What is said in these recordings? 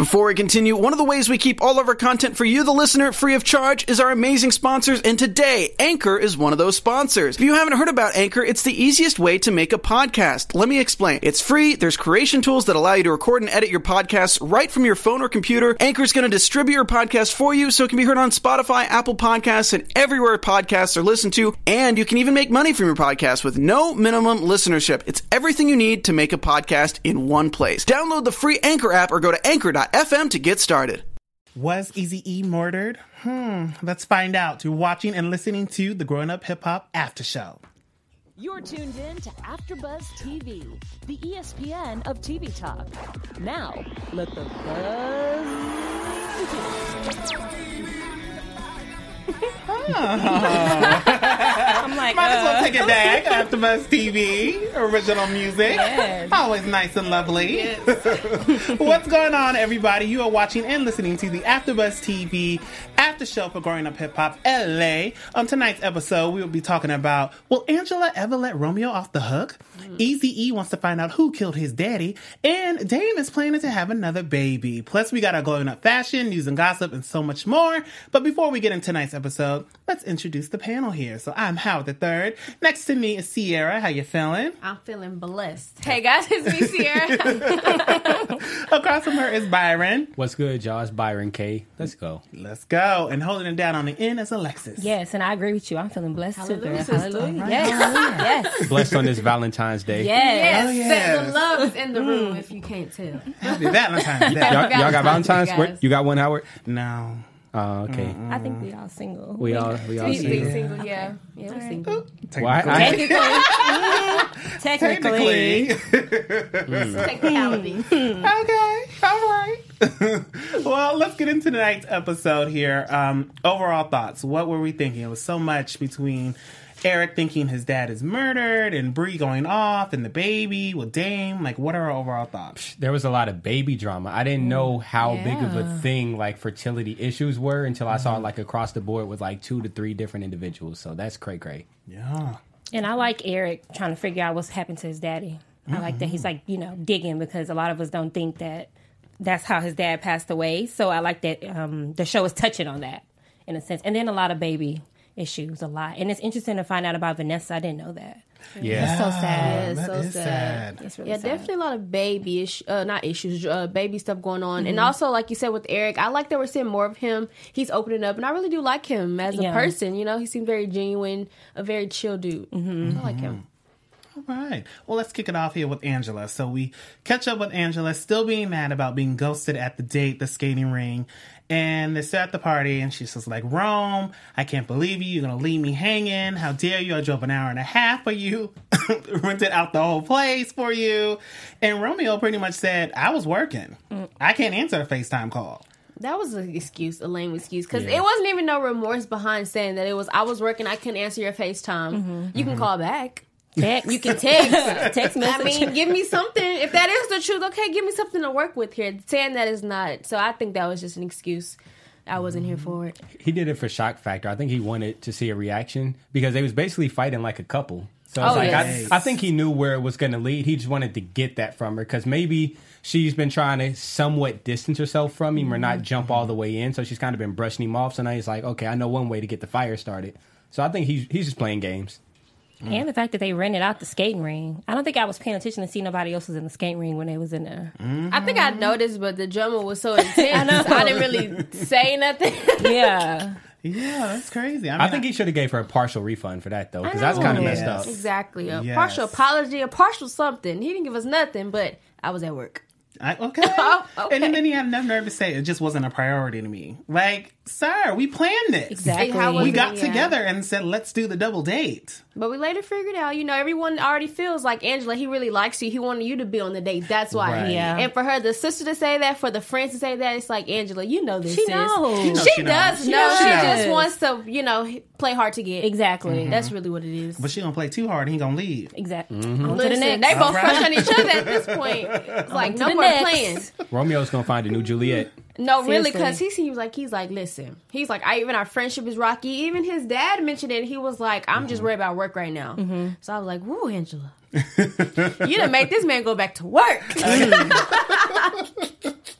Before we continue, one of the ways we keep all of our content for you, the listener, free of charge is our amazing sponsors, and today, Anchor is one of those sponsors. If you haven't heard about Anchor, it's the easiest way to make a podcast. Let me explain. It's free, there's creation tools that allow you to record and edit your podcasts right from your phone or computer. Anchor's going to distribute your podcast for you so it can be heard on Spotify, Apple Podcasts, and everywhere podcasts are listened to, and you can even make money from your podcast with no minimum listenership. It's everything you need to make a podcast in one place. Download the free Anchor app or go to anchor.fm to get started. Was Eazy-E murdered? Let's find out. You're watching and listening to the Growing Up Hip Hop After Show. You're tuned in to AfterBuzz TV, the ESPN of TV talk. Now, let the buzz begin. I'm like, might as well take it back. AfterBuzz TV, original music. Yes. Always nice and lovely. Yes. What's going on, everybody? You are watching and listening to the AfterBuzz TV After Show for Growing Up Hip Hop LA. On tonight's episode, we will be talking about, will Angela ever let Romeo off the hook? Eazy-E wants to find out who killed his daddy, and Dame is planning to have another baby. Plus, we got our glowing up fashion, news and gossip, and so much more. But before we get into tonight's episode, let's introduce the panel here. So I'm Howard III. Next to me is Sierra. How you feeling? I'm feeling blessed. Hey guys, it's me, Sierra. Across from her is Byron. What's good, y'all? It's Byron K. Let's go. Let's go. And holding it down on the end is Alexis. Yes, and I agree with you. I'm feeling blessed too, girl. Hallelujah. Hallelujah. Right. Yes. Yes. Blessed on this Valentine's Day. Yes. Oh, yes. The love is in the room, if you can't tell. Happy Valentine's Day. Y'all got Valentine's? Guys. What, you got one, Howard? No. Oh, okay. I think we all single. We all We single. single, yeah. Yeah, we're single. Well, Technically. Technicality. Okay. All right. Well, let's get into tonight's episode here. Overall thoughts. What were we thinking? It was so much between Eric thinking his dad is murdered and Bree going off and the baby with Dame. Like, what are our overall thoughts? There was a lot of baby drama. I didn't know how big of a thing like fertility issues were until I saw like across the board with like 2 to 3 different individuals. So that's cray-cray. Yeah. And I like Eric trying to figure out what's happened to his daddy. I like that he's like, digging, because a lot of us don't think that that's how his dad passed away. So I like that the show is touching on that in a sense. And then a lot baby issues, a lot. And it's interesting to find out about Vanessa. I didn't know that. Yeah. It's so sad. That so is sad. It's really Yeah, sad. definitely a lot of baby baby stuff going on. And also, like you said with Eric, I like that we're seeing more of him. He's opening up, and I really do like him as a person. He seems very genuine, a very chill dude. I like him. All right. Well, let's kick it off here with Angela. So we catch up with Angela, still being mad about being ghosted at the date, the skating ring. And they're at the party, and she's just like, Rome, I can't believe you. You're going to leave me hanging. How dare you? I drove an hour and a half for you. Rented out the whole place for you. And Romeo pretty much said, I was working. I can't answer a FaceTime call. That was an excuse, a lame excuse, because it wasn't even no remorse behind saying that I was working, I couldn't answer your FaceTime. You can call back. Text. You can text. Text message. I mean, give me something. If that is the truth, okay, give me something to work with here. Saying that is not. So I think that was just an excuse. I wasn't here for it. He did it for shock factor. I think he wanted to see a reaction because they was basically fighting like a couple. So it's I think he knew where it was going to lead. He just wanted to get that from her because maybe she's been trying to somewhat distance herself from him or not jump all the way in. So she's kind of been brushing him off. So now he's like, okay, I know one way to get the fire started. So I think he's just playing games. And the fact that they rented out the skating ring. I don't think I was paying attention to see nobody else was in the skating ring when they was in there. I think I noticed, but the drama was so intense. I didn't really say nothing. Yeah. Yeah, that's crazy. I think he should have gave her a partial refund for that, though, because that's kind of messed up. Exactly. A partial apology, a partial something. He didn't give us nothing, but I was at work. Okay. And then he had enough nerve to say it just wasn't a priority to me. Like, sir, we planned this. Exactly. We got together and said, let's do the double date. But we later figured out, everyone already feels like Angela, he really likes you. He wanted you to be on the date. That's why. Right. Yeah. And for her, the sister to say that, for the friends to say that, it's like, Angela, you know this. She knows. She does know. She knows. just wants to, play hard to get. Exactly. That's really what it is. But she gonna play too hard and he gonna leave. Exactly. Listen, On to the next. they both crush on each other at this point. It's like, no the more next. playing. Romeo's going to find a new Juliet. No, really, Seriously. because he seems like he's like, listen. He's like, even our friendship is rocky. Even his dad mentioned it. He was like, I'm just worried about work right now. So I was like, woo, Angela. You done make this man go back to work.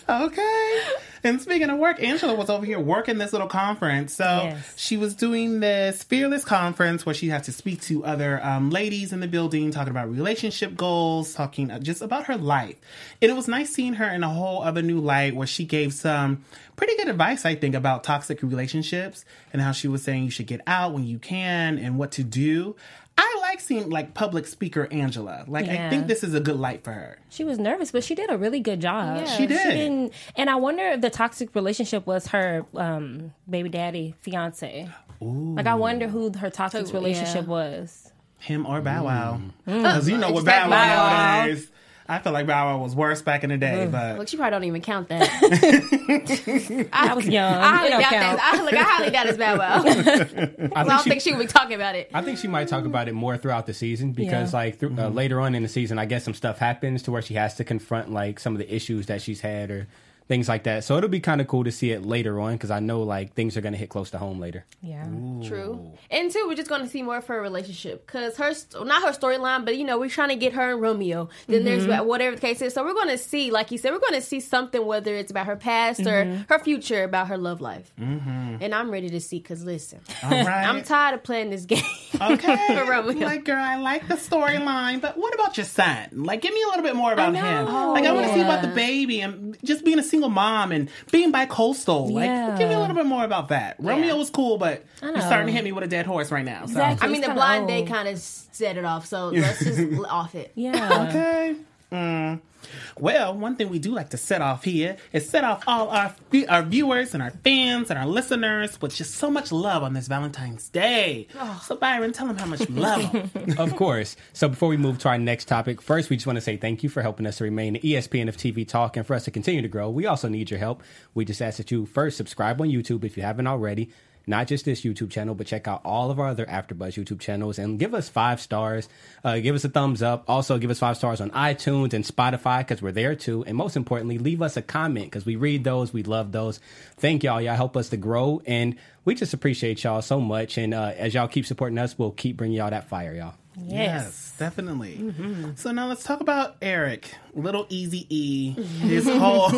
Okay. And speaking of work, Angela was over here working this little conference. So she was doing this Fearless conference where she had to speak to other ladies in the building, talking about relationship goals, talking just about her life. And it was nice seeing her in a whole other new light where she gave some pretty good advice, I think, about toxic relationships and how she was saying you should get out when you can and what to do. I like seeing public speaker Angela. I think this is a good light for her. She was nervous, but she did a really good job. Yeah. She did. And I wonder if the toxic relationship was her baby daddy, fiance. Ooh. I wonder who her toxic relationship was. Him or Bow Wow. Because you know what Bow Wow nowadays. I feel like Bow Wow was worse back in the day, but... Look, she probably don't even count that. I was young. I highly doubt it's Bow Wow. I don't think she would be talking about it. I think she might talk about it more throughout the season because, later on in the season, I guess some stuff happens to where she has to confront, some of the issues that she's had or things like that. So it'll be kind of cool to see it later on because I know, things are going to hit close to home later. Yeah. Ooh. True. And, too, we're just going to see more of her relationship because not her storyline, but, we're trying to get her and Romeo. Then there's whatever the case is. So we're going to see, like you said, we're going to see something, whether it's about her past or her future, about her love life. And I'm ready to see because, listen, all right. I'm tired of playing this game. Okay. For Romeo. Girl, I like the storyline, but what about your son? Give me a little bit more about him. I want to see about the baby and just being a single mom and being bi-coastal. Give me a little bit more about that. Romeo was cool, but you're starting to hit me with a dead horse right now. So. Exactly. I mean, the blind date kind of set it off, so let's just off it. Yeah. Okay. Well, one thing we do like to set off here is set off all our viewers and our fans and our listeners with just so much love on this Valentine's Day. So, Byron, tell them how much you love them. Of course. So before we move to our next topic, first, we just want to say thank you for helping us to remain the ESPN of TV Talk and for us to continue to grow. We also need your help. We just ask that you first subscribe on YouTube if you haven't already. Not just this YouTube channel, but check out all of our other AfterBuzz YouTube channels and give us 5 stars. Give us a thumbs up. Also, give us 5 stars on iTunes and Spotify because we're there too. And most importantly, leave us a comment because we read those. We love those. Thank y'all. Y'all help us to grow. And we just appreciate y'all so much. And as y'all keep supporting us, we'll keep bringing y'all that fire, y'all. Yes, definitely. So now let's talk about Eric, little Eazy-E. This whole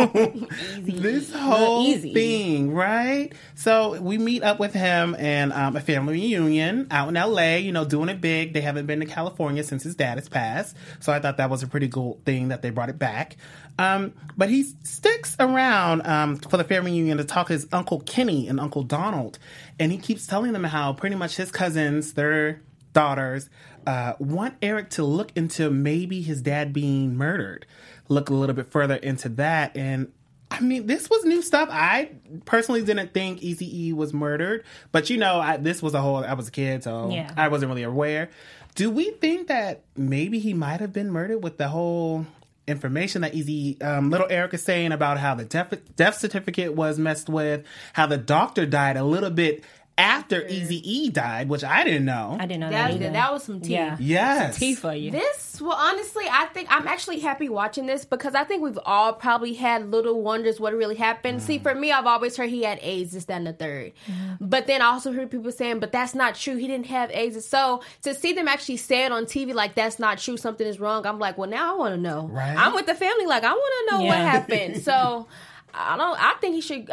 thing, right? So we meet up with him and a family reunion out in LA, doing it big. They haven't been to California since his dad has passed. So I thought that was a pretty cool thing that they brought it back. But he sticks around for the family reunion to talk to his Uncle Kenny and Uncle Donald. And he keeps telling them how pretty much his cousins, their daughters, want Eric to look into maybe his dad being murdered. Look a little bit further into that. And I mean, this was new stuff. I personally didn't think Eazy-E was murdered. But this was I was a kid, so I wasn't really aware. Do we think that maybe he might have been murdered with the whole information that little Eric is saying about how the death certificate was messed with, how the doctor died a little bit after Eazy-E died, which I didn't know. I didn't know that either. That was some tea. Yeah. Yes. Some tea for you. Honestly, I think I'm actually happy watching this because I think we've all probably had little wonders what really happened. See, for me, I've always heard he had AIDS, this, that, and the third. But then I also heard people saying, but that's not true. He didn't have AIDS. So to see them actually say it on TV like that's not true, something is wrong, I'm like, well, now I want to know. Right. I'm with the family. Like, I want to know what happened. So I think he should,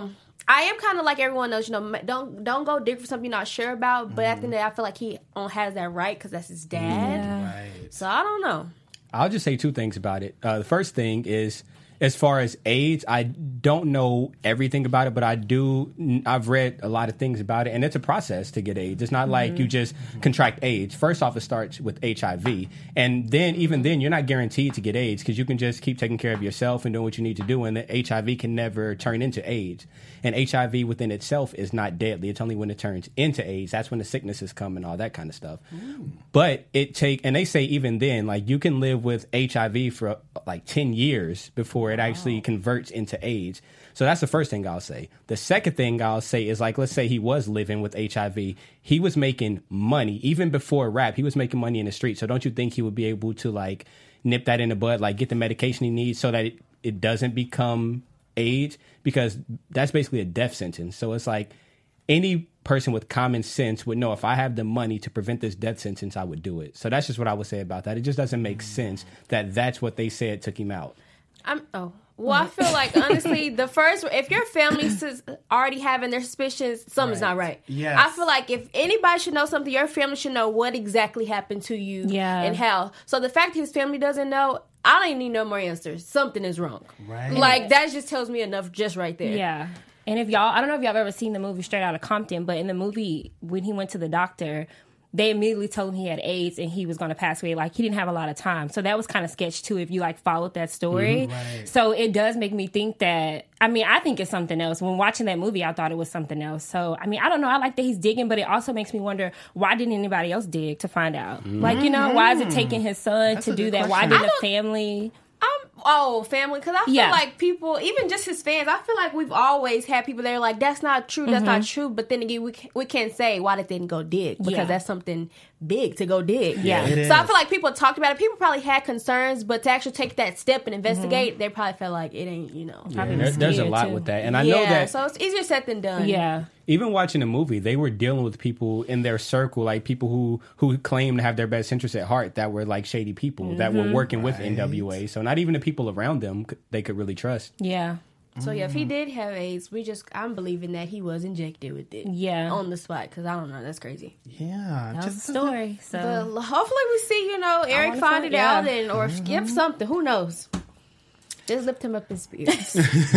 I am kind of like everyone else, don't go dig for something you're not sure about. But at the end of the day, I feel like he has that right because that's his dad. Right. So I don't know. I'll just say 2 things about it. The first thing is, as far as AIDS, I don't know everything about it, but I've read a lot of things about it, and it's a process to get AIDS. It's not like you just contract AIDS. First off, it starts with HIV, and then even then, you're not guaranteed to get AIDS because you can just keep taking care of yourself and doing what you need to do, and the HIV can never turn into AIDS. And HIV within itself is not deadly. It's only when it turns into AIDS. That's when the sicknesses come and all that kind of stuff. But and they say even then, you can live with HIV for 10 years before it actually converts into AIDS. So that's the first thing I'll say. The second thing I'll say is, let's say he was living with HIV. He was making money. Even before rap, he was making money in the street. So don't you think he would be able to, nip that in the bud, get the medication he needs so that it doesn't become AIDS? Because that's basically a death sentence. So it's any person with common sense would know if I have the money to prevent this death sentence, I would do it. So that's just what I would say about that. It just doesn't make sense that that's what they said took him out. Well, I feel like, honestly, if your family's already having their suspicions, something's not right. Yes. I feel like if anybody should know something, your family should know what exactly happened to you and how. So the fact his family doesn't know, I don't even need no more answers. Something is wrong. Right. Like, that just tells me enough just right there. Yeah. And I don't know if y'all have ever seen the movie Straight Outta Compton, but in the movie, when he went to the doctor, they immediately told him he had AIDS and he was going to pass away. Like, he didn't have a lot of time. So that was kind of sketch, too, if you, like, followed that story. Right. So it does make me think that, I think it's something else. When watching that movie, I thought it was something else. So, I don't know. I like that he's digging, but it also makes me wonder, why didn't anybody else dig to find out? Like, why is it taking his son to do that? Why didn't the family... family, because I feel like people, even just his fans, I feel like we've always had people that are like, that's not true, that's not true, but then again, we can't say why they didn't go dig, because that's something big to go dig. So I feel like people talked about it, people probably had concerns, but to actually take that step and investigate, they probably felt like it ain't, there's a lot with that, and I know that, so it's easier said than done. Even watching the movie, they were dealing with people in their circle, like people who claim to have their best interests at heart, that were like shady people that were working with NWA. So not even the people around them they could really trust. So if he did have AIDS, I'm believing that he was injected with it. On the spot, because I don't know, that's crazy. That was the story. So but hopefully we see, Eric find it out or give something. Who knows? Just lift him up in spirits.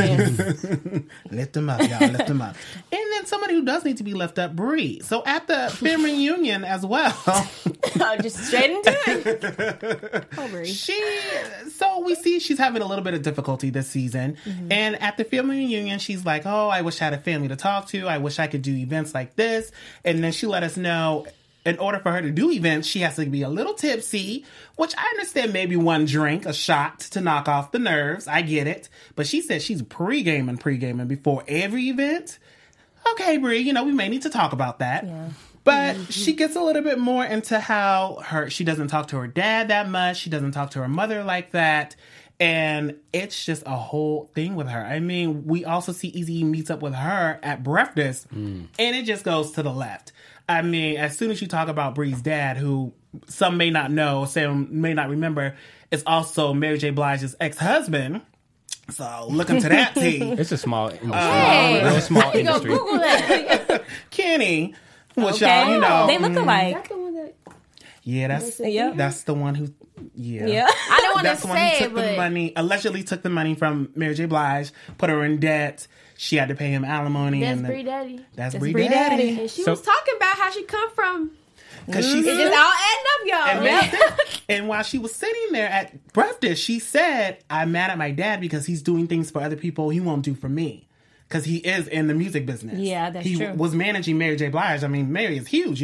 Lift him up, y'all. Lift him up. And then somebody who does need to be lift up, Brie. So at the film reunion as well. Just straight into it. Oh, Brie. So we see she's having a little bit of difficulty this season. And at the film reunion, she's like, oh, I wish I had a family to talk to. I wish I could do events like this. And then she let us know, in order for her to do events, she has to be a little tipsy, which I understand, maybe one drink, a shot to knock off the nerves. I get it. But she said she's pre-gaming before every event. Okay, Brie, we may need to talk about that. But she gets a little bit more into how she doesn't talk to her dad that much. She doesn't talk to her mother like that. And it's just a whole thing with her. We also see Eazy meets up with her at breakfast, and it just goes to the left. As soon as you talk about Brie's dad, who some may not know, some may not remember, is also Mary J. Blige's ex-husband. So look into that, T. It's a small industry. Real small industry. Google that. Kenny, which y'all, they look alike. Yeah, that's the one who. Yeah. I don't want to say it, but allegedly took the money from Mary J. Blige, put her in debt. She had to pay him alimony. That's Brie Daddy. That's Brie Daddy. And she was talking about how she come from. Because it's just all adding up, y'all. And while she was sitting there at breakfast, she said, "I'm mad at my dad because he's doing things for other people he won't do for me." Because he is in the music business. Yeah, that's true. He was managing Mary J. Blige. Mary is huge,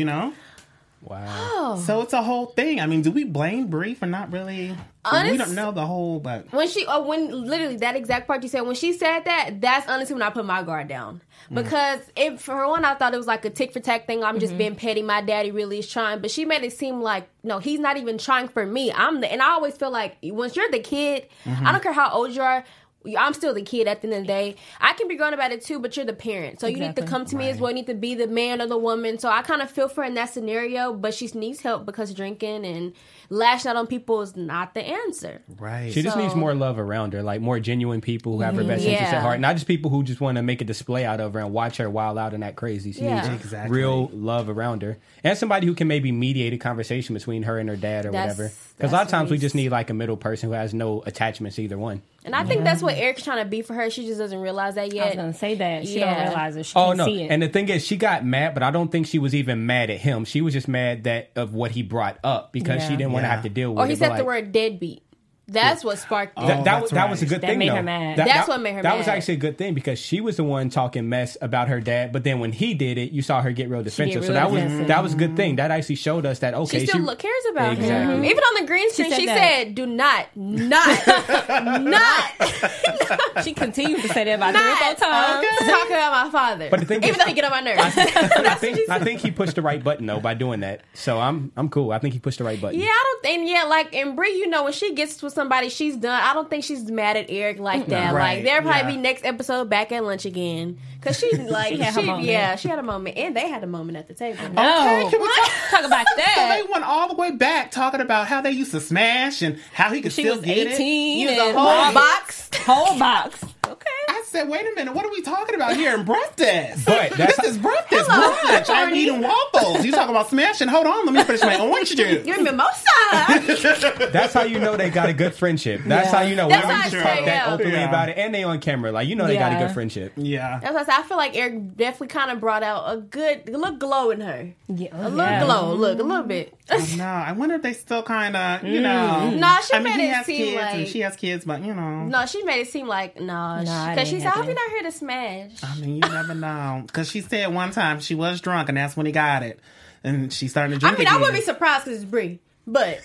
Wow. So it's a whole thing. Do we blame Brie for not really? We don't know the whole, but when literally that exact part you said, when she said that, that's honestly when I put my guard down. Because for one, I thought it was like a tick for tack thing. I'm just being petty. My daddy really is trying, but she made it seem like no, he's not even trying for me. And I always feel like once you're the kid, I don't care how old you are. I'm still the kid at the end of the day. I can be grown about it too, but you're the parent. So you need to come to me as well. You need to be the man or the woman. So I kind of feel for her in that scenario, but she needs help because drinking and lashing out on people is not the answer. Right. She just needs more love around her, like more genuine people who have her best interests at heart. Not just people who just want to make a display out of her and watch her wild out and act crazy. She needs real love around her. And somebody who can maybe mediate a conversation between her and her dad or whatever. Because a lot of times we just need like a middle person who has no attachments to either one. And I think that's what Eric's trying to be for her. She just doesn't realize that yet. I was going to say that. She don't realize it. She can't see it. And the thing is, she got mad, but I don't think she was even mad at him. She was just mad of what he brought up because she didn't want to have to deal with it. Or he said the word deadbeat. That's what sparked it. That was a good thing, That made her mad. That's what made her mad. That was actually a good thing because she was the one talking mess about her dad, but then when he did it, you saw her get real defensive. So that was a good thing. That actually showed us that, okay, she still cares about him. Even on the green screen, she said, do not. She continued to say that about 3 or 4 times. Talking about my father. But the thing even though he get on my nerves. I think he pushed the right button, though, by doing that. So I'm cool. I think he pushed the right button. Yeah, and Brie, you know, when she gets with somebody, she's done. I don't think she's mad at Eric like that. Right. Like, there'll probably be next episode back at lunch again. Because she, like, she had a moment. And they had a moment at the table. Okay, can we talk about that? So they went all the way back talking about how they used to smash and how he could still get it. She was 18 Use and a whole box. Whole box. Okay. I said, wait a minute, what are we talking about here in breakfast? But this is breakfast brunch. I'm eating waffles. You talking about smashing? Hold on, let me finish my orange juice. Give me mimosa. That's how you know they got a good friendship. That's how you know That's women how I talk say, that openly about it, and they on camera. Like, you know they got a good friendship. Yeah. That's what I feel like Eric definitely kind of brought out a little glow in her. Yeah. A little glow. Look, a little bit. No, I wonder if they still kind of, you know. No, she I mean, made he it has seem kids like... and she has kids, but, you know. No, she made it seem like, because she said, I hope you're not here to smash. I mean, you never know. Because she said one time she was drunk, and that's when he got it. And she started to drink I wouldn't be surprised because it's Brie. But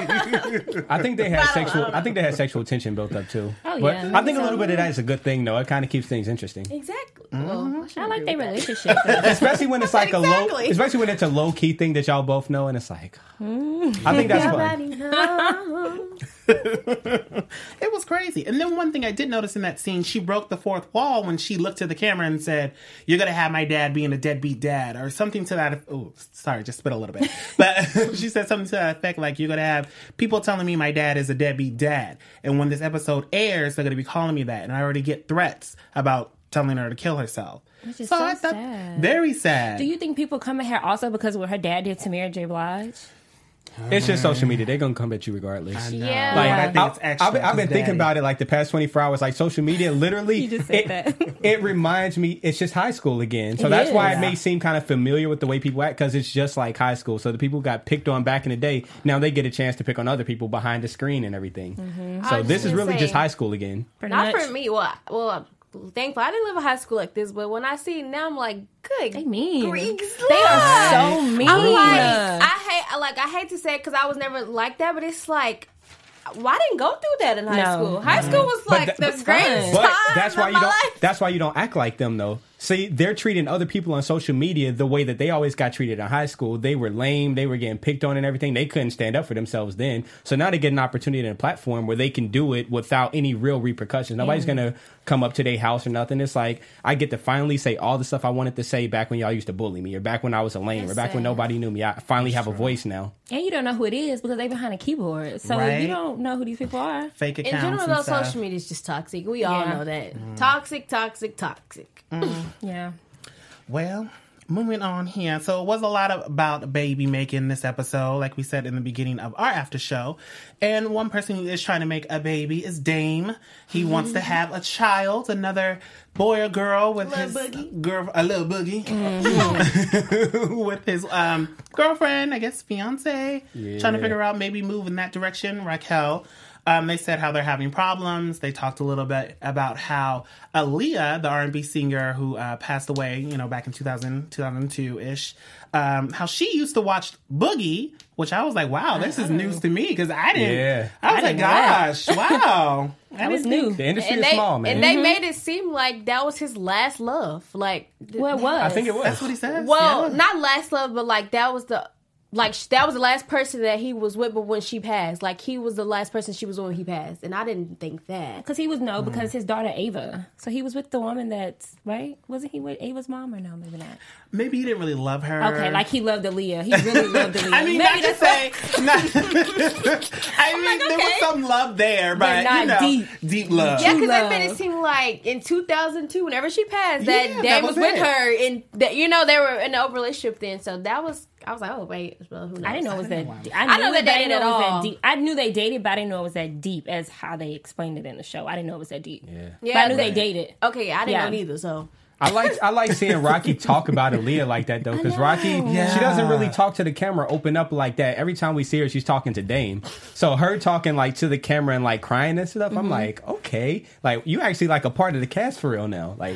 I think they had sexual tension built up too. Oh, but yeah. I think a little bit of that is a good thing though. It kind of keeps things interesting. exactly. Mm-hmm. Well, I like their relationship. Especially when it's like Exactly. especially when it's a low key thing that y'all both know, and it's like, I think that's fun. It was crazy. And then one thing I did notice in that scene, she broke the fourth wall when she looked to the camera and said, "You're going to have my dad being a deadbeat dad," or something to that. Oh, sorry, just spit a little bit. But she said something to that effect, like, "You're going to have people telling me my dad is a deadbeat dad. And when this episode airs, they're going to be calling me that. And I already get threats about telling her to kill herself." Which is so so I thought, sad. very sad. Do you think people come at her also because of what her dad did to Mary J. Blige? It's just social media. They're gonna come at you regardless. Yeah. Like, Like, I think it's extra. I've been thinking about it like the past 24 hours. Like social media, literally, You just said that. it reminds me. It's just high school again. So It that's is. why it may seem kind of familiar with the way people act because it's just like high school. So the people who got picked on back in the day, now they get a chance to pick on other people behind the screen and everything. I So was this is gonna really say, just high school again. Pretty Not much. for me. Well, thankfully, I didn't live in high school like this, but when I see it now, I'm like, good. They mean. Greeks, They are so mean. I'm like, I hate to say it because I was never like that, but it's like, well, I didn't go through that in high school. High school was like the greatest But time that's why of you my don't. life. That's why you don't act like them, though. See, they're treating other people on social media the way that they always got treated in high school. They were lame. They were getting picked on and everything. They couldn't stand up for themselves then. So now they get an opportunity and a platform where they can do it without any real repercussions. Nobody's going to come up to their house or nothing. It's like, I get to finally say all the stuff I wanted to say back when y'all used to bully me or back when I was a lame or back when nobody knew me. I finally have a voice now. And you don't know who it is because they're behind a keyboard. So Right. you don't know who these people are. Fake accounts In general, and though, stuff. social media is just toxic. We all Yeah. know that. Toxic, toxic, toxic. Yeah. Well, moving on here. So it was a lot about baby making this episode, like we said in the beginning of our after show. And one person who is trying to make a baby is Dame. He wants to have a child, another boy or girl with Little his boogie. a little boogie with his girlfriend, I guess fiance. Trying to figure out maybe move in that direction. Raquel. They said how they're having problems. They talked a little bit about how Aaliyah, the R&B singer who passed away, back in 2002-ish, how she used to watch Boogie, which I was like, wow, this is news to me because I didn't. Yeah. I was like, didn't know that. gosh, wow. That was new. The industry And is small, man. And they made it seem like that was his last love. Like, Well, it was. I think it was. That's what he says. well, yeah. not last love, but like that was the last person that he was with, but when she passed, like he was the last person she was with when he passed, and I didn't think that. Because because his daughter Ava. So he was with the woman that's, right? Wasn't he with Ava's mom or no? Maybe not. Maybe he didn't really love her. Okay, like he loved Aaliyah. He really loved Aaliyah. I mean, Maybe not to say. There was some love there, but not deep love. Yeah, because that love. made it seem like in 2002, whenever she passed, Yeah, that that Dame was was with it. her, and that they were in an open relationship then. So that was, I was like, oh wait, well, who knows? I didn't know it was that. I know that they dated at all. deep. I knew they dated, but I didn't know it was that deep as how they explained it in the show. I didn't know it was that deep. Yeah. But I knew they dated. Okay, I didn't Yeah. know neither. So I like seeing Rocky talk about Aaliyah like that though, because Rocky she doesn't really talk to the camera, open up like that. Every time we see her, she's talking to Dame. So her talking like to the camera and like crying and stuff, I'm like, okay, like you actually like a part of the cast for real now, like.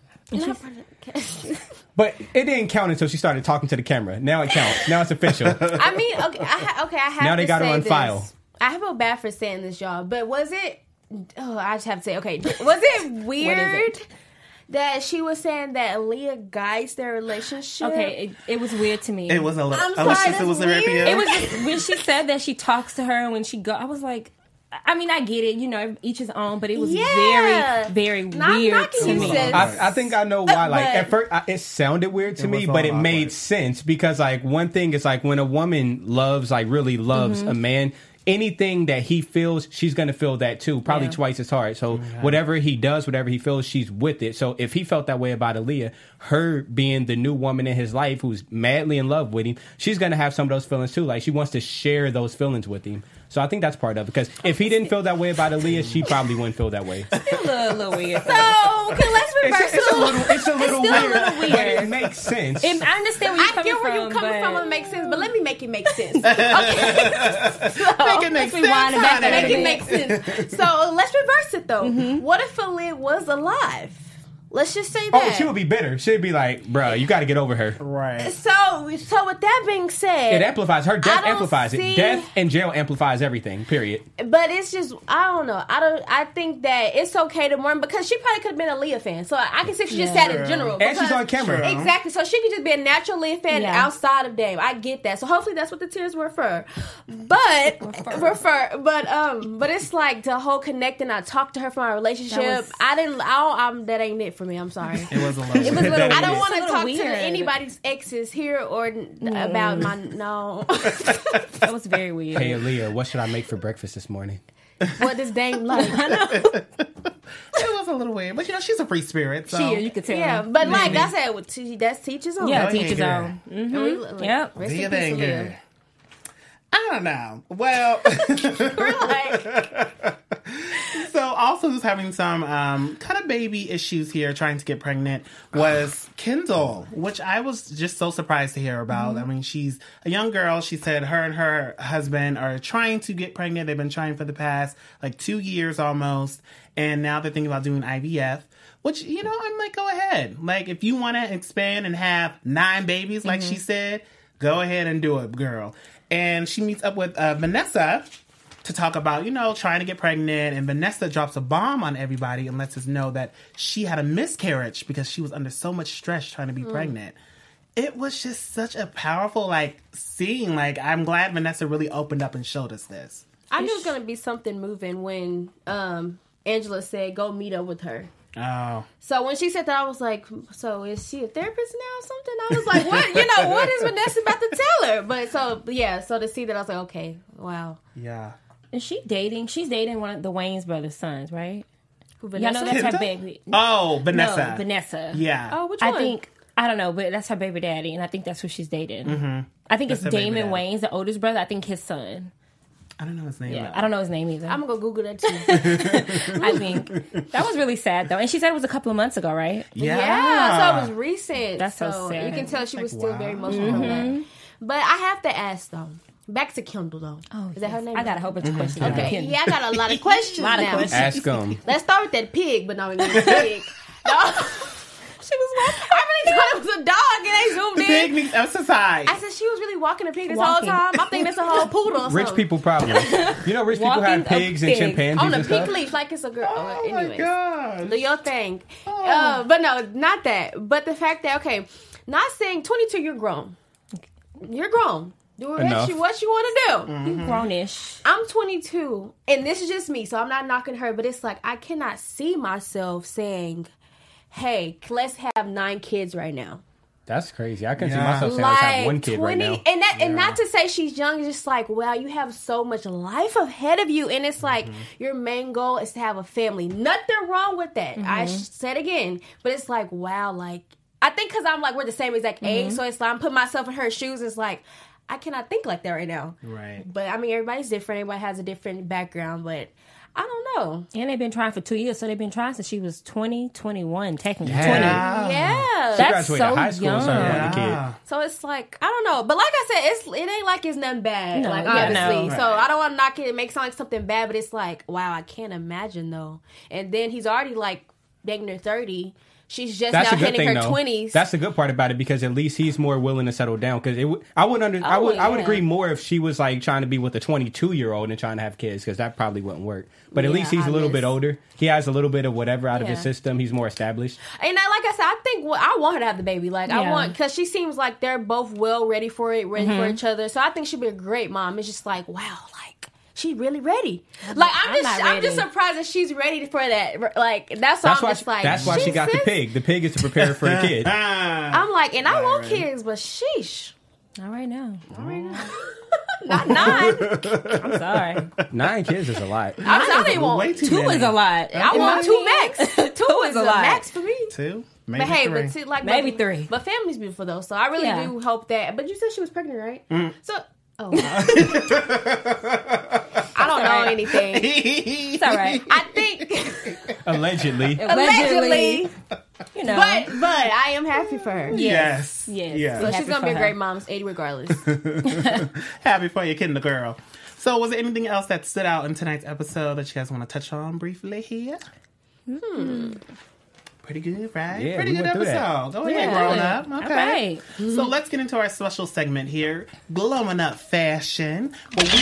But it didn't count until she started talking to the camera. Now it counts. Now it's official. I mean, okay, I have Now to they got her say on this. file. I feel bad for saying this, y'all, but was it? Oh, I just have to say, okay, was it weird that she was saying that Aaliyah guides their relationship. Okay, it was weird to me. It was a little. I'm sorry, it was weird for you? It was just, when she said that she talks to her and when she go, I was like, I mean, I get it, you know, each his own, but it was very, very weird to me. I think I know why. Like, at first, it sounded weird to me, but it made sense because, like, one thing is, like, when a woman loves, like, really loves a man, anything that he feels, she's going to feel that too, probably twice as hard. So whatever he does, whatever he feels, she's with it. So if he felt that way about Aaliyah, her being the new woman in his life who's madly in love with him, she's going to have some of those feelings too. Like, she wants to share those feelings with him. So I think that's part of it. Because if he didn't feel that way about Aaliyah, she probably wouldn't feel that way. Still a little weird. So, okay, let's reverse it. It's a little weird. But it makes sense. I understand where you're coming from. I get where you're coming from. It makes sense. But let me make it make sense. Okay. Make it make sense. Make it make sense. So let's reverse it, though. What if Aaliyah was alive? Let's just say that. Oh, she would be bitter. She'd be like, bro, you got to get over her. Right. So with that being said... It amplifies. Her death amplifies it. Death and jail amplifies everything, period. But it's just, I don't know. I think that it's okay to mourn because she probably could have been a Aaliyah fan. So I can see if she just sad in general. And she's on camera. Exactly. So she could just be a natural Aaliyah fan outside of Dame. I get that. So hopefully that's what the tears were for. But it's like the whole connecting. I talked to her from our relationship. That ain't it for me. I'm sorry. It was a little. I don't want to talk to anybody's exes here or about my no. That was very weird. Hey, Aaliyah, what should I make for breakfast this morning? What does Dame like? I know. It was a little weird, but you know she's a free spirit. So. She is, you could tell. Yeah, but like I said, that's teachers on. Yeah, teachers on. Yep. Do your thing, girl. I don't know. Well, we're like. So also who's having some kind of baby issues here trying to get pregnant was Kendall, which I was just so surprised to hear about. I mean, she's a young girl. She said her and her husband are trying to get pregnant. They've been trying for the past 2 years almost. And now they're thinking about doing IVF, which, you know, I'm like, go ahead. Like, if you want to expand and have 9 babies, like she said, go ahead and do it, girl. And she meets up with Vanessa to talk about, you know, trying to get pregnant. And Vanessa drops a bomb on everybody and lets us know that she had a miscarriage because she was under so much stress trying to be pregnant. It was just such a powerful, scene. I'm glad Vanessa really opened up and showed us this. I knew it was going to be something moving when Angela said, go meet up with her. Oh. So when she said that, I was like, so is she a therapist now or something? I was like, what? You know, what is Vanessa about to tell her? But so to see that, I was like, okay, wow. Yeah. Is she dating? She's dating one of the Wayans brothers' sons, right? Who, Vanessa? Y'all know that's her baby. Oh, Vanessa. No, Vanessa. Yeah. Oh, which one? I don't know, but that's her baby daddy, and I think that's who she's dating. Mm-hmm. I think it's Damon Wayans, the oldest brother. I think his son. I don't know his name. Yeah, I don't know his name either. I'm going to go Google that too. I think. That was really sad, though. And she said it was a couple of months ago, right? Yeah. So it was recent. That's so sad. You can tell she was still very emotional from that. But I have to ask, though. Back to Kendall, though. Oh, is that her name? I got a whole bunch of questions. Okay. Yeah, I got a lot of questions now. Ask them. Let's start with that pig, but no, it was a pig. No. She was walking. I really thought it was a dog, and they zoomed in. The pig needs exercise. I said she was really walking a pig this whole time. I'm thinking it's a whole poodle. Or rich people problems. You know, rich people have pigs and chimpanzees on a and pink stuff. leash, like it's a girl. Oh anyways, my god, do your thing. But no, not that. But the fact that not saying 22, you're grown. You're grown. Do what you want to do. Mm-hmm. You grownish. I'm 22, and this is just me, so I'm not knocking her. But it's like I cannot see myself saying, hey, let's have 9 kids right now. That's crazy. I can see myself saying let's have 1 kid 20, right now. And not to say she's young, it's just like, wow, you have so much life ahead of you. And it's like, your main goal is to have a family. Nothing wrong with that. I said again. But it's like, wow, I think because I'm we're the same exact age. So it's like, I'm putting myself in her shoes. It's like, I cannot think like that right now. Right. But I mean, everybody's different. Everybody has a different background. But I don't know. And they've been trying for 2 years, so they've been trying since she was 21, technically. Yeah. 20. Yeah. That's so high school, young. so a kid. So it's like, I don't know. But like I said, it ain't like it's nothing bad. No, obviously. no. So I don't want to knock it and make it sound like something bad, but it's like, wow, I can't imagine though. And then he's already dating her 30. she's just That's now a good hitting thing, her though. 20s. That's the good part about it, because at least he's more willing to settle down. Because I would agree more if she was like trying to be with a 22-year-old and trying to have kids, because that probably wouldn't work. But at least he's a little bit older. He has a little bit of whatever out of his system. He's more established. And like I said, I think I want her to have the baby. Like I want, because she seems like they're both ready for it, ready for each other. So I think she'd be a great mom. It's just like, wow, like she's really ready. Like I'm just surprised that she's ready for that. Like that's why she got the pig. The pig is to prepare her for the kid. I'm like, and I want kids, but sheesh. Not right now. Not 9. I'm sorry. 9 kids is a lot. I don't even want 2 is a lot. I want 2 max. 2 is a lot. Max for me. 2, maybe but hey, 3. but see, like maybe 3. But family's beautiful though, so I really do hope that. But you said she was pregnant, right? So. Oh. I don't know anything. It's all right. I think Allegedly. You know. But I am happy for her. Yes. So she's gonna be a great mom, 80 regardless. Happy for your kid and the girl. So was there anything else that stood out in tonight's episode that you guys want to touch on briefly here? Pretty good, right? Yeah, pretty good episode. Go ahead, growing up. Okay. All right. So let's get into our special segment here, glowing up fashion.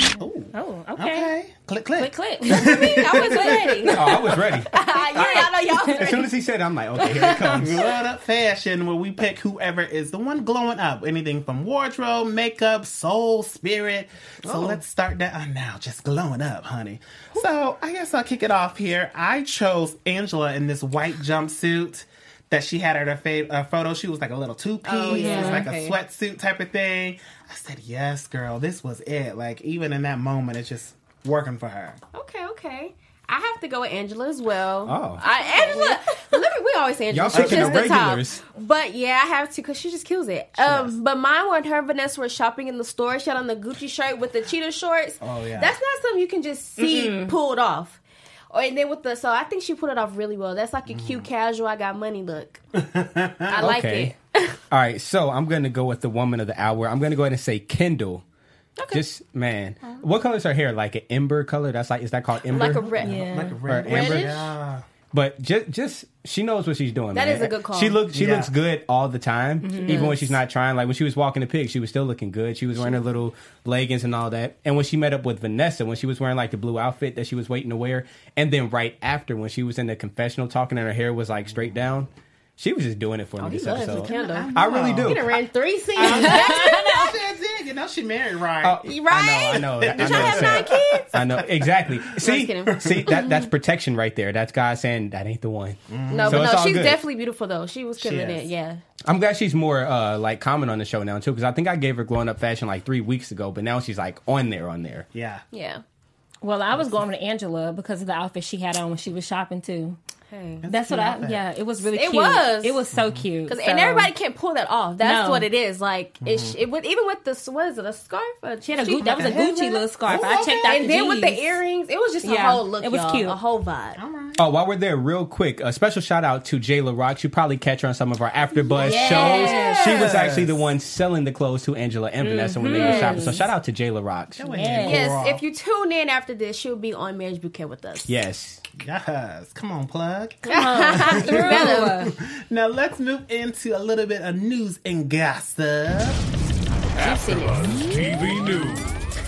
Okay. Click. I was ready. I was ready. I know y'all was As soon ready. as he said it, I'm like, okay, here it comes. Glowing up fashion, where we pick whoever is the one glowing up. Anything from wardrobe, makeup, soul, spirit. So let's start that now. Just glowing up, honey. So I guess I'll kick it off here. I chose Angela in this white jumpsuit that she had at her photo. She was like a little two-piece. It was like a sweatsuit type of thing. I said, yes, girl, this was it. Like, even in that moment, it's just working for her. Okay. I have to go with Angela as well. Oh. Angela, we always say Angela. Y'all She's picking just the the top. regulars. But yeah, I have to because she just kills it. But mine when her and Vanessa were shopping in the store, she had on the Gucci shirt with the cheetah shorts. Oh, yeah. That's not something you can just see pulled off. And then so I think she put it off really well. That's like a cute casual, I got money look. I like it. All right, so I'm going to go with the woman of the hour. I'm going to go ahead and say Kendall. Okay. Just, man. What color is her hair? Like an ember color? Is that called ember? Like a red. Yeah. Like a red. Reddish? Yeah. But just she knows what she's doing. That man. is a good call. She looks good all the time, even when she's not trying. Like when she was walking the pig, she was still looking good. She was wearing her little leggings and all that. And when she met up with Vanessa, when she was wearing like the blue outfit that she was waiting to wear, and then right after when she was in the confessional talking and her hair was like straight down, she was just doing it for me this episode. I really do. You done ran 3 scenes. You know she married, right? Right? I know. You trying to have 9 kids? I know exactly. See, kidding. that's protection right there. That's God saying that ain't the one. No, So but it's no, all she's good. definitely beautiful though. She was killing it. Yeah. I'm glad she's more like common on the show now too, because I think I gave her glowing up fashion like 3 weeks ago, but now she's like on there. Yeah. Yeah. Well, I was going with Angela because of the outfit she had on when she was shopping too. Hey. That's what it was really cute. It was so cute. And everybody can't pull that off. That's what it is. Like, even with the, what is it, a scarf? She had that was a Gucci little scarf. I checked out and then with the earrings, it was just a whole look, it was cute. A whole vibe. All right. Oh, while we're there, real quick, a special shout out to Jayla Rock. You probably catch her on some of our AfterBuzz shows. She was actually the one selling the clothes to Angela and Vanessa when they were shopping. So shout out to Jayla Rock. Yes, if you tune in after this, she'll be on Marriage Bouquet with us. Yes. Yes. Come on, plug. Come on. Now let's move into a little bit of news and gossip. TV News.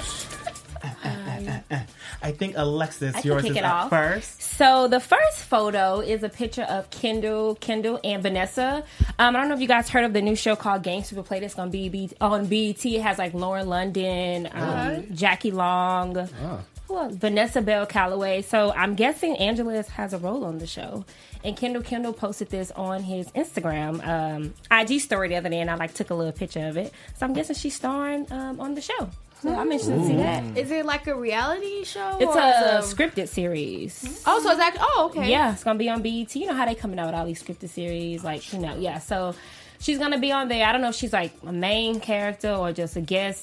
I think Alexis, I can yours kick is it up off. first. So the first photo is a picture of Kendall, and Vanessa. I don't know if you guys heard of the new show called Game Super Play that's going to be on BET. It has like Lauren London, Jackie Long, Vanessa Bell Calloway. So I'm guessing Angela has a role on the show. And Kendall posted this on his Instagram IG story the other day, and I took a little picture of it. So I'm guessing she's starring on the show. So I'm interested to see that. Is it like a reality show? It's a scripted series. Oh, so it's actually, okay. Yeah, it's going to be on BET. You know how they coming out with all these scripted series, so she's going to be on there. I don't know if she's like a main character or just a guest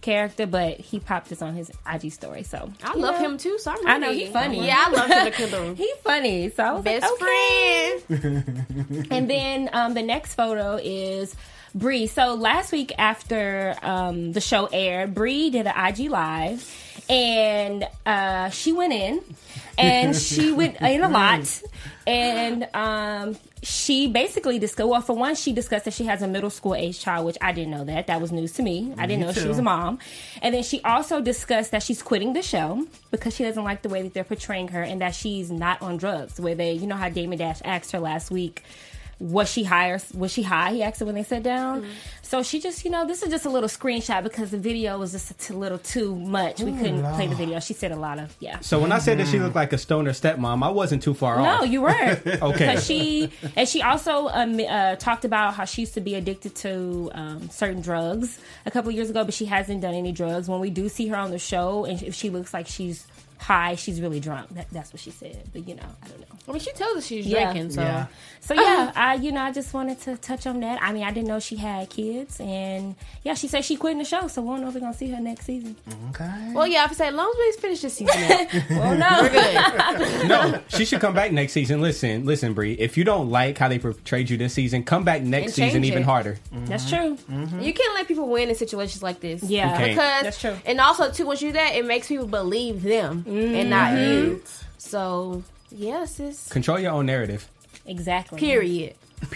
character, but he popped this on his IG story. So I love him too. So I know he's funny. Yeah, I love him to Kendall. He's funny. So I was best friend. And then the next photo is Bree. So last week after the show aired, Bree did an IG live, and she went in, and she went in a lot, and she basically discussed. Well, for one, she discussed that she has a middle school age child, which I didn't know that. That was news to me. I didn't know she was a mom. And then she also discussed that she's quitting the show because she doesn't like the way that they're portraying her, and that she's not on drugs. Where they, you know how Damon Dash asked her last week, was she high? He asked her when they sat down. Mm-hmm. So she just, this is just a little screenshot because the video was just a little too much. We couldn't play the video. She said a lot of, So when I said that she looked like a stoner stepmom, I wasn't too far off. No, you weren't. Okay. She also talked about how she used to be addicted to certain drugs a couple years ago, but she hasn't done any drugs. When we do see her on the show, and if she looks like she's high, she's really drunk. That's what she said. But I don't know. I mean, she tells us she's drinking. So I just wanted to touch on that. I mean, I didn't know she had kids, and she said she quitting the show, so we don't know if we're gonna see her next season. Okay. Well, I would say as long as we finish this season up. Well, no, we're good. No, she should come back next season. Listen, Bree. If you don't like how they portrayed you this season, come back next season even harder. Mm-hmm. That's true. Mm-hmm. You can't let people win in situations like this. Yeah, because that's true. And also, too, once you do that, it makes people believe them and not you. So, sis. Control your own narrative. Exactly. Period.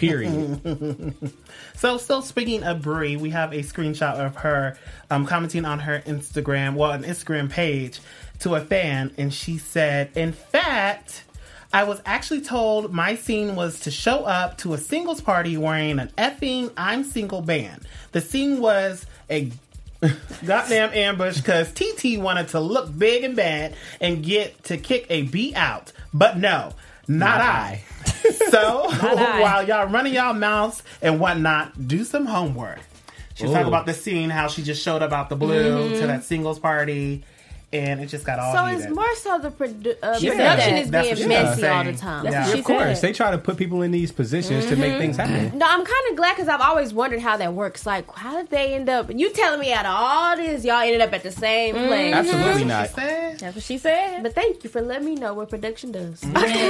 So, still speaking of Bree, we have a screenshot of her commenting on her Instagram, an Instagram page to a fan, and she said, "In fact, I was actually told my scene was to show up to a singles party wearing an effing I'm Single band. The scene was a goddamn ambush because TT wanted to look big and bad and get to kick a B out. But no, not I. So while y'all running y'all mouths and whatnot, do some homework." She was talking about the scene, how she just showed up out the blue to that singles party. And it just got all heated. It's more so the production is being messy all the time. Of course. They try to put people in these positions to make things happen. No, I'm kind of glad because I've always wondered how that works. Like, how did they end up? You telling me out of all this, y'all ended up at the same place? Absolutely not. That's what she said. But thank you for letting me know what production does.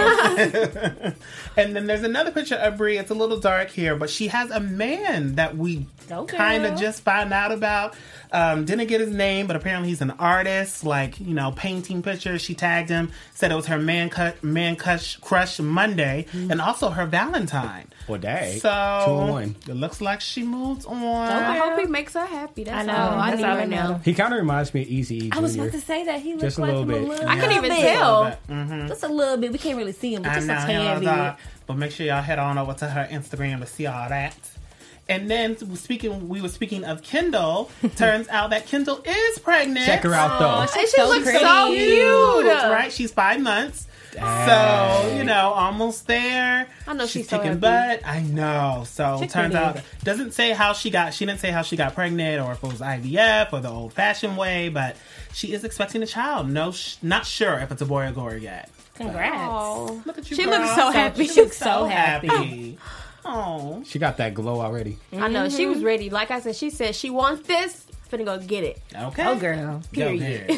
And then there's another picture of Bree. It's a little dark here, but she has a man that we kind of just found out about. Didn't get his name, but apparently he's an artist, painting pictures. She tagged him, said it was her man crush Monday, and also her Valentine. Well, dang. So 2-1. It looks like she moved on. I hope he makes her happy. That's all I need right now. He kind of reminds me of Eazy-E Jr. I was about to say that he looks just a like little bit. I couldn't even tell. Just a little bit. We can't really see him, but just a tad bit. But make sure y'all head on over to her Instagram to see all that. And then we were speaking of Kendall. Turns out that Kendall is pregnant. Check her out though. She looks so cute. Right? She's 5 months. Dang. So, almost there. I know she's so kicking butt. I know. So turns out doesn't say how she didn't say how she got pregnant or if it was IVF or the old fashioned way, but she is expecting a child. No, not sure if it's a boy or girl yet. Congrats. Oh. Look at you. She girl. looks so happy. She looks so happy. Oh, she got that glow already. I know. She was ready. Like I said, she said she wants this. Finna go get it. Okay. Oh, girl. Period.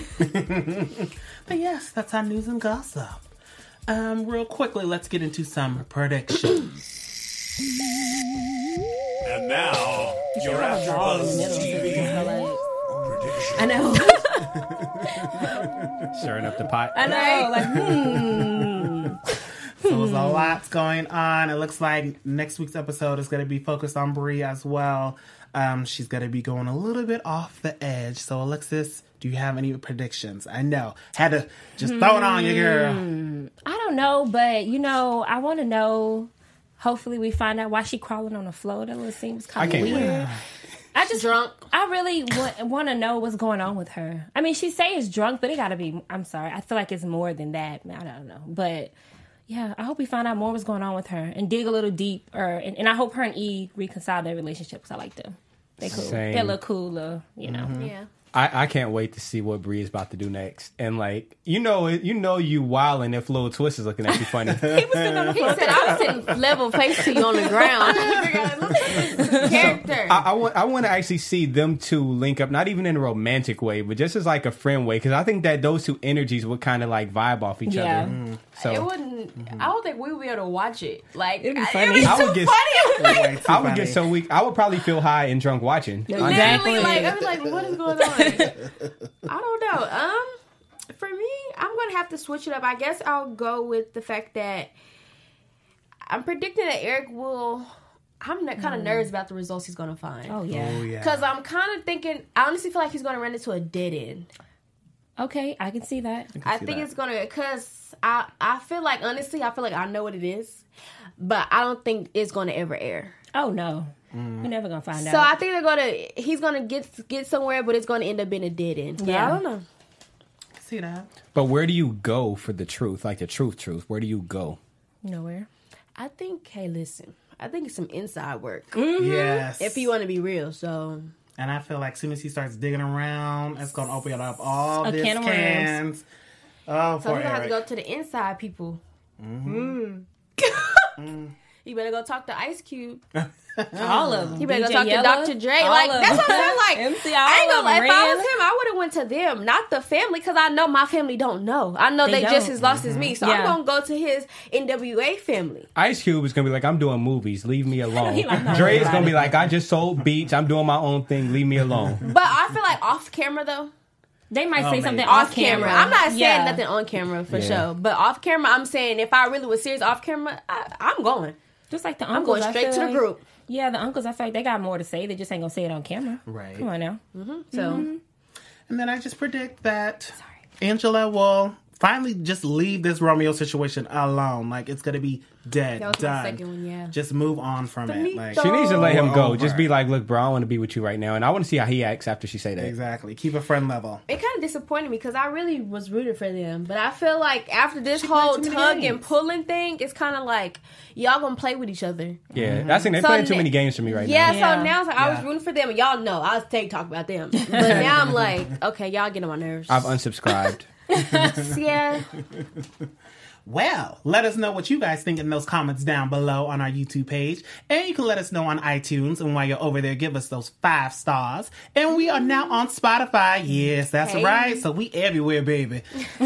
But yes, that's our news and gossip. Real quickly, let's get into some predictions. And now, your AfterBuzz TV predictions. I know. Stirring up the pot. I know. So there's a lot going on. It looks like next week's episode is going to be focused on Bree as well. She's going to be going a little bit off the edge. So Alexis, do you have any predictions? I know. Had to just throw it on you, girl. I don't know, but I want to know. Hopefully we find out why she crawling on the floor. That little scene was kind of weird. I just drunk. I really want to know what's going on with her. I mean, she say it's drunk, but it got to be. I'm sorry. I feel like it's more than that. I don't know, but. Yeah, I hope we find out more what's going on with her and dig a little deep. And I hope her and E reconcile their relationship because I like them. They cool. Same. They look cool, Yeah. I can't wait to see what Bree is about to do next. And like, you wilding if Lil Twist is looking at you funny. He said I was sitting level face to you on the ground. Character. I want to actually see them two link up, not even in a romantic way, but just as like a friend way, because I think that those two energies would kind of like vibe off each other. Mm-hmm. So it wouldn't. I don't think we would be able to watch it. Like it'd be funny. I would get so weak. I would probably feel high and drunk watching. Exactly. Like I was like, what is going on? I don't know. For me, I'm gonna have to switch it up. I guess I'll go with the fact that I'm predicting that Eric will. I'm kind of nervous about the results he's gonna find. Oh yeah. Because I'm kind of thinking. I honestly feel like he's gonna run into a dead end. Okay, I can see that. I think it's gonna because I feel like honestly I know what it is, but I don't think it's gonna ever air. Oh no. You're never gonna find out. So I think he's gonna get somewhere, but it's gonna end up being a dead end. Yeah, I don't know. See that? But where do you go for the truth? Like the truth? Where do you go? Nowhere. I think. Hey, listen. I think it's some inside work. Mm-hmm. Yes. If you want to be real, so. And I feel like as soon as he starts digging around, it's gonna open up all these can of cans. Oh, so we're gonna have to go to the inside people. You better go talk to Ice Cube. All of them. You better DJ go talk Yella, to Dr. Dre. Like that's what I'm saying. Like MC, I ain't gonna lie. If I was him, I would have went to them, not the family, because I know my family don't know. I know they just as lost as me, so I'm gonna go to his NWA family. Ice Cube is gonna be like, I'm doing movies, leave me alone. Dre is gonna be like, I just sold beats, I'm doing my own thing, leave me alone. But I feel like off camera though. They might say something off camera. I'm not saying nothing on camera for sure, but off camera, I'm saying if I really was serious off camera, I'm going. Just like the uncles, I'm going straight to the group. Yeah, the uncles, I feel like they got more to say. They just ain't gonna say it on camera. Right. Come on now. So, and then I just predict that Angela will finally just leave this Romeo situation alone. Like it's gonna be dead, that was done. My second one, yeah. Just move on from it. Like she needs to let him go. Over. Just be like, look, bro, I want to be with you right now, and I want to see how he acts after she say that. Exactly. Keep a friend level. It kind of disappointed me because I really was rooting for them, but I feel like after this whole tug and pulling thing, it's kind of like y'all gonna play with each other. Yeah, that's thing. They playing too many games for me right now. Yeah, so now it's like, I was rooting for them, and y'all know I was talk about them, but now I'm like, okay, y'all get on my nerves. I've unsubscribed. Yeah. Well, let us know what you guys think in those comments down below on our YouTube page. And you can let us know on iTunes. And while you're over there, give us those 5 stars. And we are now on Spotify. Yes, that's right. So we everywhere, baby.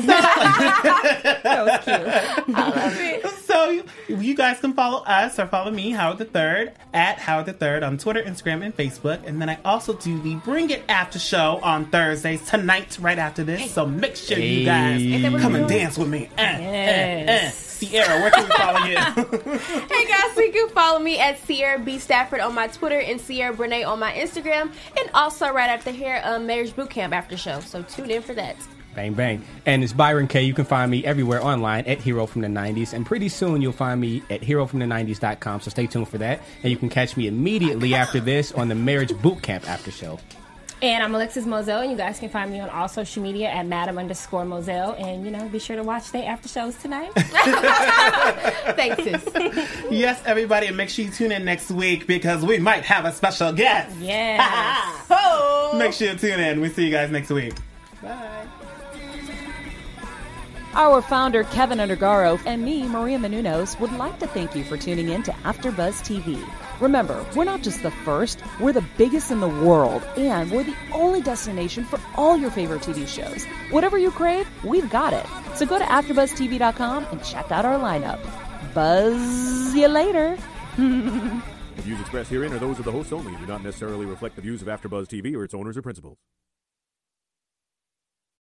That was cute. I love it. So you guys can follow us or follow me, Howard III, at Howard III on Twitter, Instagram, and Facebook. And then I also do the Bring It After show on Thursdays tonight, right after this. So make sure you guys come and dance with me. Sierra, where can we follow you? Hey guys, so you can follow me at Sierra B. Stafford on my Twitter and Sierra Brene on my Instagram. And also right after here, Marriage Bootcamp after show. So tune in for that. Bang, bang. And it's Byron K. You can find me everywhere online at Hero from the 90s. And pretty soon you'll find me at HeroFromThe90s.com. So stay tuned for that. And you can catch me immediately after this on the Marriage Bootcamp after show. And I'm Alexis Moselle, and you guys can find me on all social media at Madam_Moselle. And, be sure to watch the after shows tonight. Thanks, sis. Yes, everybody, and make sure you tune in next week because we might have a special guest. Yes. Oh. Make sure you tune in. We'll see you guys next week. Bye. Our founder, Kevin Undergaro, and me, Maria Menounos, would like to thank you for tuning in to AfterBuzz TV. Remember, we're not just the first, we're the biggest in the world, and we're the only destination for all your favorite TV shows. Whatever you crave, we've got it. So go to AfterBuzzTV.com and check out our lineup. Buzz you later. The views expressed herein are those of the hosts only and do not necessarily reflect the views of AfterBuzz TV or its owners or principals.